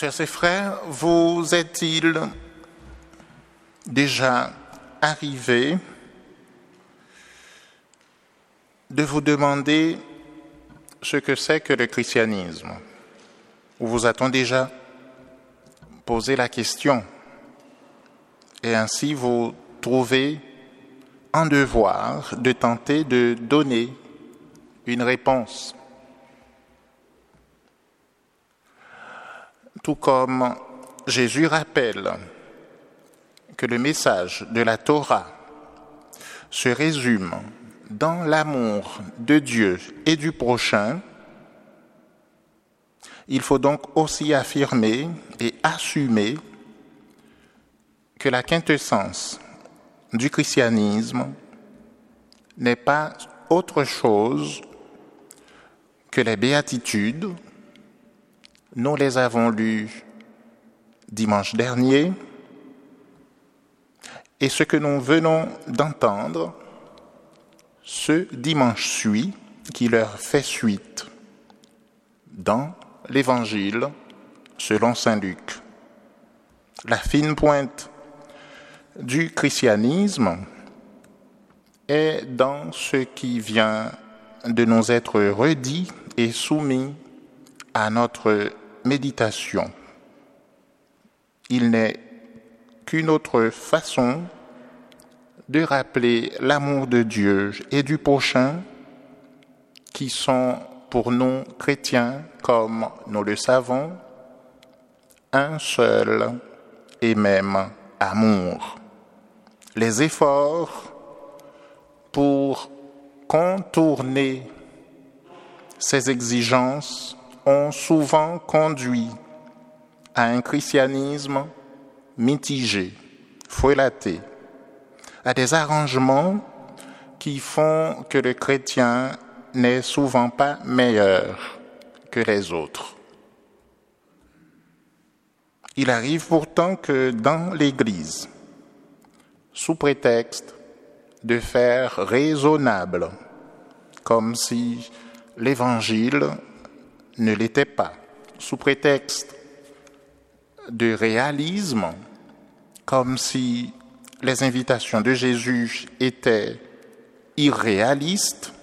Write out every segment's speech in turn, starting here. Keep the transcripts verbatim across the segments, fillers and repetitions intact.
Sœurs et frères, vous est-il déjà arrivé de vous demander ce que c'est que le christianisme? Ou vous a-t-on déjà posé la question? Et ainsi vous trouvez en devoir de tenter de donner une réponse. Tout comme Jésus rappelle que le message de la Torah se résume dans l'amour de Dieu et du prochain, il faut donc aussi affirmer et assumer que la quintessence du christianisme n'est pas autre chose que les béatitudes. Nous les avons lues dimanche dernier et ce que nous venons d'entendre ce dimanche-ci qui leur fait suite dans l'Évangile selon saint Luc. La fine pointe du christianisme est dans ce qui vient de nous être redit et soumis à notre méditation. Il n'est qu'une autre façon de rappeler l'amour de Dieu et du prochain qui sont pour nous chrétiens, comme nous le savons, un seul et même amour. Les efforts pour contourner ces exigences ont souvent conduit à un christianisme mitigé, frelaté, à des arrangements qui font que le chrétien n'est souvent pas meilleur que les autres. Il arrive pourtant que dans l'Église, sous prétexte de faire raisonnable, comme si l'Évangile ne l'était pas, sous prétexte de réalisme, comme si les invitations de Jésus étaient irréalistes,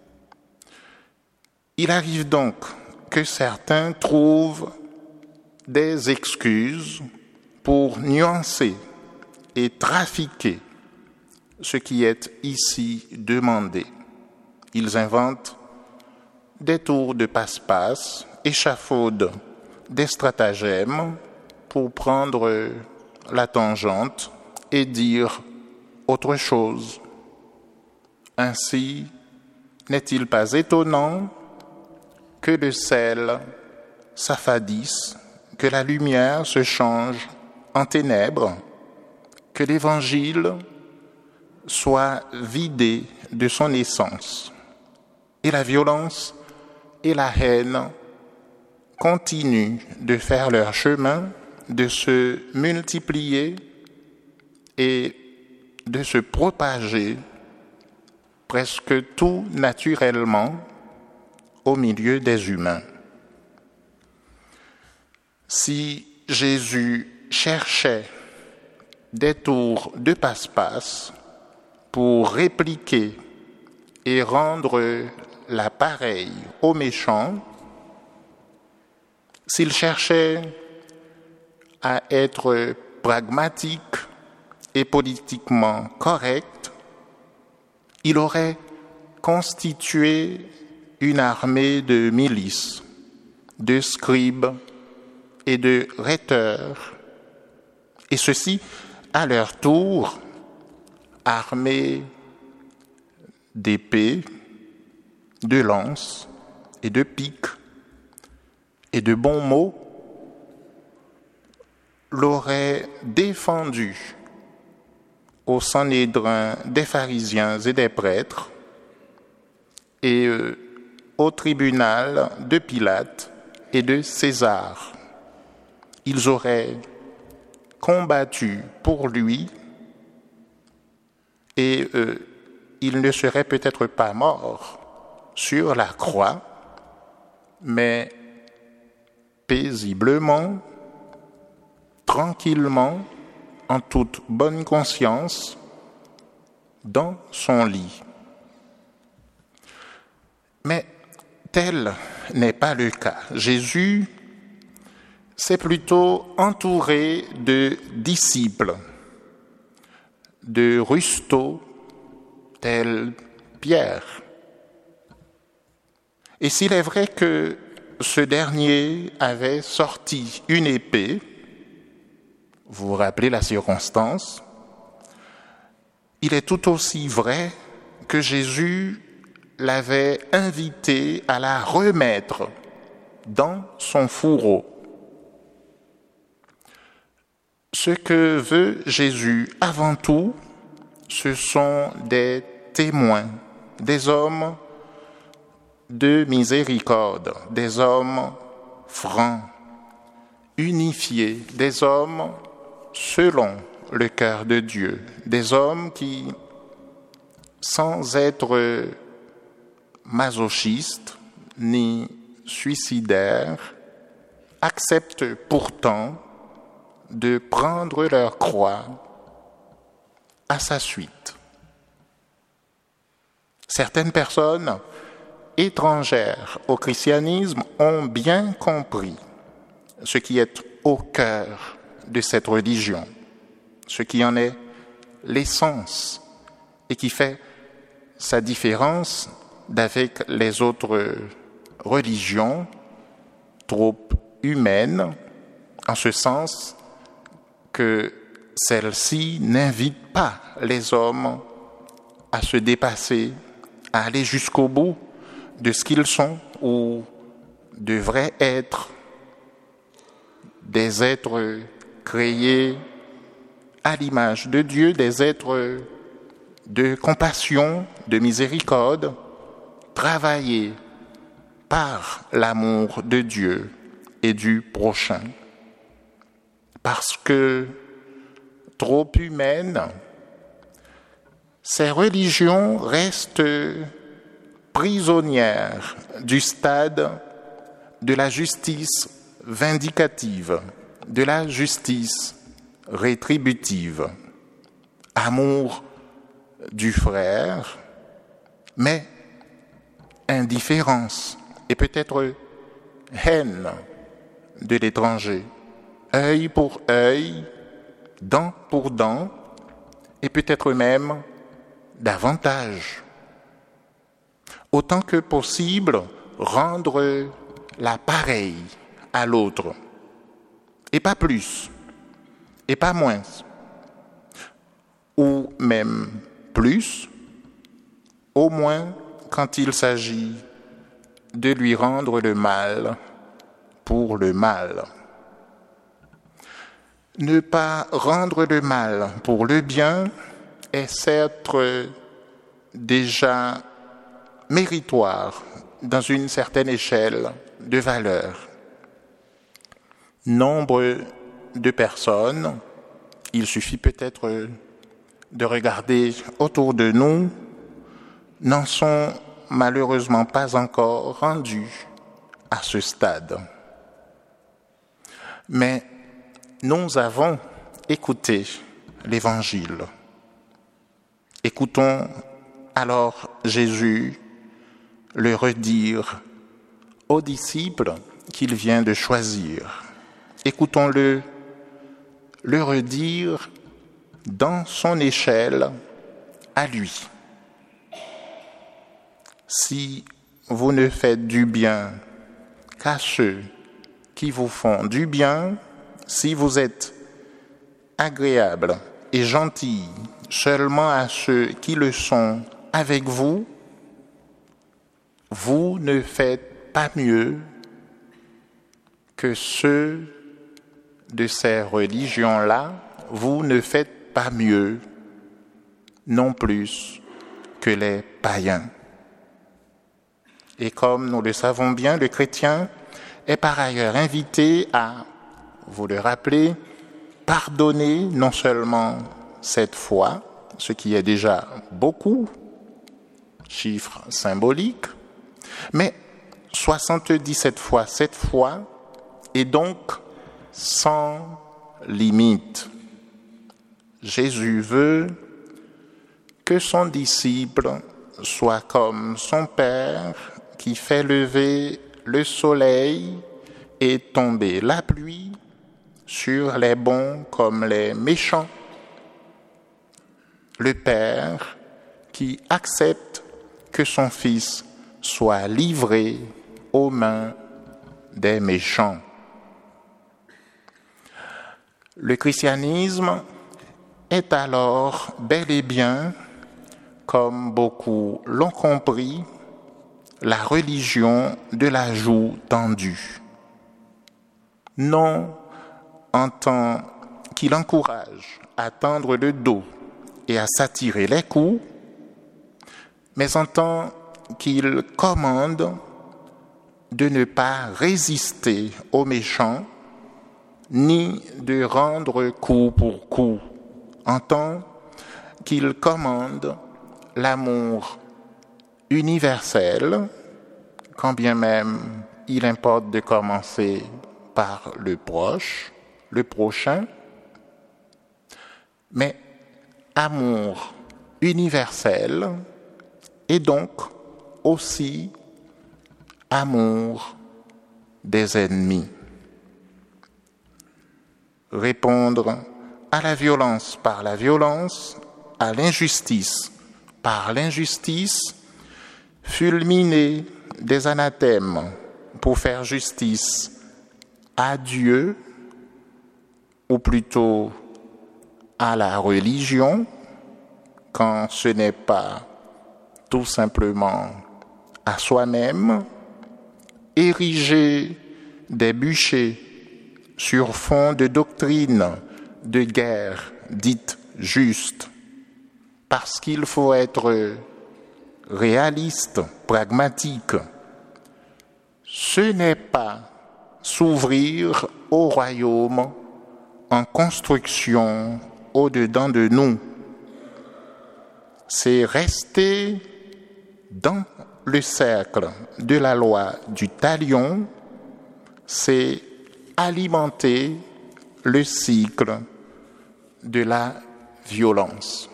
il arrive donc que certains trouvent des excuses pour nuancer et trafiquer ce qui est ici demandé. Ils inventent des tours de passe-passe, échafaudent des stratagèmes pour prendre la tangente et dire autre chose. Ainsi, n'est-il pas étonnant que le sel s'affadisse, que la lumière se change en ténèbres, que l'Évangile soit vidé de son essence. Et la violence et la haine continuent de faire leur chemin, de se multiplier et de se propager presque tout naturellement au milieu des humains. Si Jésus cherchait des tours de passe-passe pour répliquer et rendre la pareille aux méchants, s'il cherchait à être pragmatique et politiquement correct, il aurait constitué une armée de milices, de scribes et de rhéteurs, et ceux-ci, à leur tour, armés d'épées, de lances et de piques et de bons mots, l'auraient défendu au Sanhédrin des pharisiens et des prêtres et euh, au tribunal de Pilate et de César. Ils auraient combattu pour lui et euh, il ne serait peut-être pas mort sur la croix, mais paisiblement tranquillement, en toute bonne conscience, dans son lit. Mais tel n'est pas le cas. Jésus s'est plutôt entouré de disciples, de rustaux tels Pierre. Et s'il est vrai que ce dernier avait sorti une épée, vous vous rappelez la circonstance, il est tout aussi vrai que Jésus l'avait invité à la remettre dans son fourreau. Ce que veut Jésus avant tout, ce sont des témoins, des hommes de miséricorde, des hommes francs, unifiés, des hommes selon le cœur de Dieu, des hommes qui, sans être masochistes ni suicidaires, acceptent pourtant de prendre leur croix à sa suite. Certaines personnes étrangères au christianisme ont bien compris ce qui est au cœur de cette religion, ce qui en est l'essence et qui fait sa différence d'avec les autres religions trop humaines, en ce sens que celle-ci n'invite pas les hommes à se dépasser, à aller jusqu'au bout de ce qu'ils sont ou devraient être, des êtres créés à l'image de Dieu, des êtres de compassion, de miséricorde, travaillés par l'amour de Dieu et du prochain. Parce que trop humaines, ces religions restent prisonnières du stade de la justice vindicative, de la justice rétributive. Amour du frère, mais indifférence et peut-être haine de l'étranger. Œil pour œil, dent pour dent, et peut-être même davantage. Autant que possible, rendre la pareille à l'autre, et pas plus, et pas moins, ou même plus, au moins quand il s'agit de lui rendre le mal pour le mal. Ne pas rendre le mal pour le bien est certes déjà méritoire dans une certaine échelle de valeur. Nombre de personnes, il suffit peut-être de regarder autour de nous, n'en sont malheureusement pas encore rendus à ce stade. Mais nous avons écouté l'Évangile. Écoutons alors Jésus le redire aux disciples qu'il vient de choisir. Écoutons-le le redire dans son échelle à lui. Si vous ne faites du bien qu'à ceux qui vous font du bien, si vous êtes agréable et gentil seulement à ceux qui le sont avec vous, vous ne faites pas mieux que ceux de ces religions-là, vous ne faites pas mieux non plus que les païens. Et comme nous le savons bien, le chrétien est par ailleurs invité à, vous le rappelez, pardonner non seulement cette fois, ce qui est déjà beaucoup, chiffre symbolique, mais soixante-dix-sept fois cette fois, et donc sans limite. Jésus veut que son disciple soit comme son Père qui fait lever le soleil et tomber la pluie sur les bons comme les méchants. Le Père qui accepte que son Fils soit livré aux mains des méchants. Le christianisme est alors bel et bien, comme beaucoup l'ont compris, la religion de la joue tendue. Non en tant qu'il encourage à tendre le dos et à s'attirer les coups, mais en tant qu'il commande de ne pas résister aux méchants, ni de rendre coup pour coup, en tant qu'il commande l'amour universel, quand bien même il importe de commencer par le proche, le prochain, mais amour universel et donc aussi amour des ennemis. Répondre à la violence par la violence, à l'injustice par l'injustice, fulminer des anathèmes pour faire justice à Dieu, ou plutôt à la religion, quand ce n'est pas tout simplement à soi-même, ériger des bûchers sur fond de doctrine de guerre dite juste, parce qu'il faut être réaliste, pragmatique. Ce n'est pas s'ouvrir au royaume en construction au-dedans de nous. C'est rester dans le cercle de la loi du talion, c'est alimenter le cycle de la violence.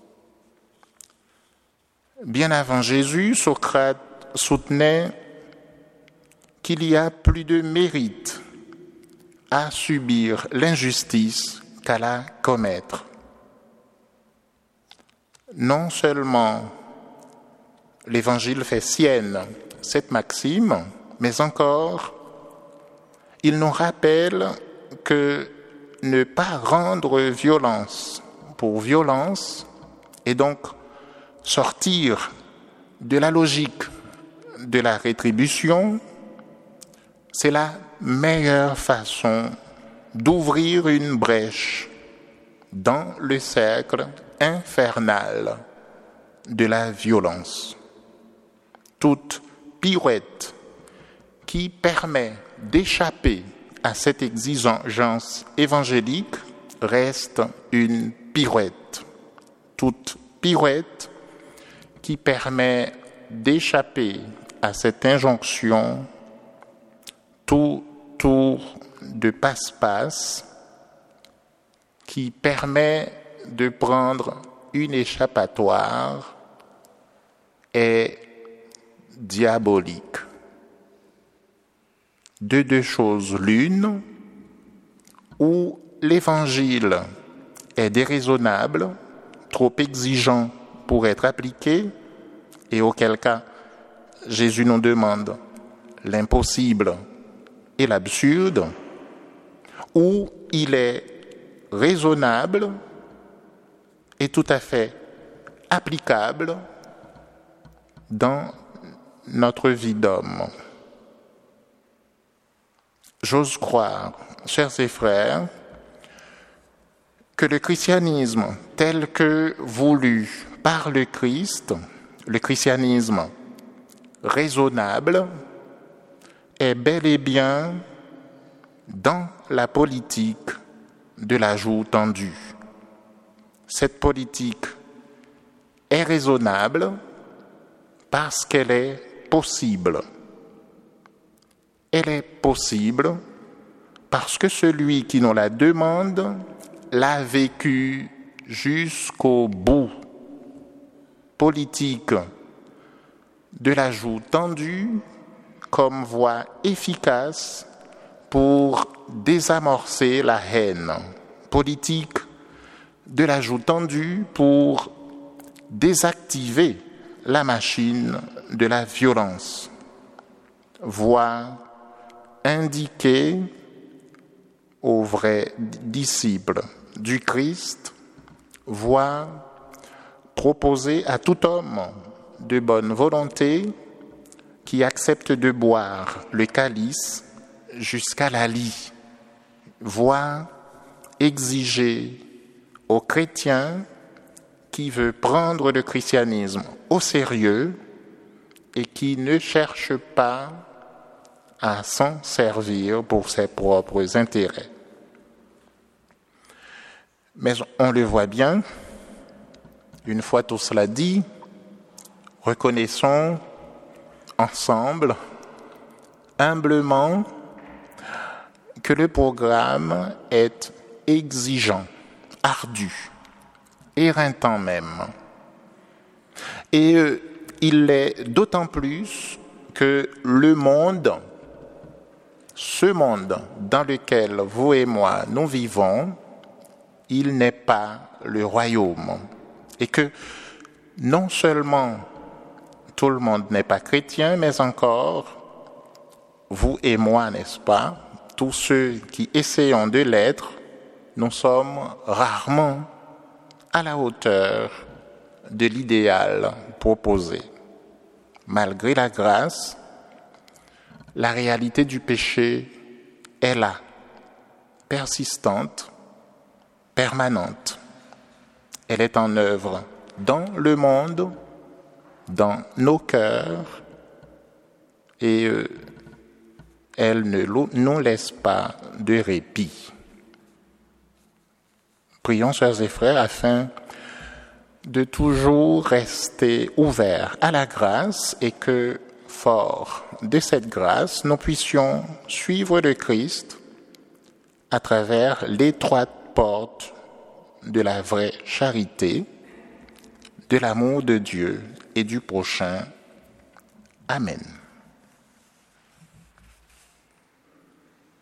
Bien avant Jésus, Socrate soutenait qu'il y a plus de mérite à subir l'injustice qu'à la commettre. Non seulement l'Évangile fait sienne cette maxime, mais encore, il nous rappelle que ne pas rendre violence pour violence et donc sortir de la logique de la rétribution, c'est la meilleure façon d'ouvrir une brèche dans le cercle infernal de la violence. Toute pirouette qui permet d'échapper à cette exigence évangélique reste une pirouette. Toute pirouette qui permet d'échapper à cette injonction, tout tour de passe-passe qui permet de prendre une échappatoire est diabolique. De deux choses l'une, où l'évangile est déraisonnable, trop exigeant pour être appliqué, et auquel cas Jésus nous demande l'impossible et l'absurde, où il est raisonnable et tout à fait applicable dans notre vie d'homme. J'ose croire, chers et frères, que le christianisme tel que voulu par le Christ, le christianisme raisonnable, est bel et bien dans la politique de la joue tendue. Cette politique est raisonnable parce qu'elle est possible. Elle est possible parce que celui qui nous la demande l'a vécu jusqu'au bout. Politique de la joue tendue comme voie efficace pour désamorcer la haine. Politique de la joue tendue pour désactiver la machine de la violence. Voie indiquée aux vrais disciples du Christ, voie proposée à tout homme de bonne volonté qui accepte de boire le calice jusqu'à la lie, voie exigée aux chrétiens qui veut prendre le christianisme au sérieux et qui ne cherche pas à s'en servir pour ses propres intérêts. Mais on le voit bien, une fois tout cela dit, reconnaissons ensemble, humblement, que le programme est exigeant, ardu, éreintant même. Et euh, il l'est d'autant plus que le monde, ce monde dans lequel vous et moi nous vivons, il n'est pas le royaume. Et que non seulement tout le monde n'est pas chrétien, mais encore, vous et moi, n'est-ce pas, tous ceux qui essayons de l'être, nous sommes rarement à la hauteur de l'idéal proposé. Malgré la grâce, la réalité du péché est là, persistante, permanente. Elle est en œuvre dans le monde, dans nos cœurs, et euh, elle ne nous laisse pas de répit. Prions, sœurs et frères, afin de toujours rester ouverts à la grâce et que, fort de cette grâce, nous puissions suivre le Christ à travers l'étroite porte de la vraie charité, de l'amour de Dieu et du prochain. Amen.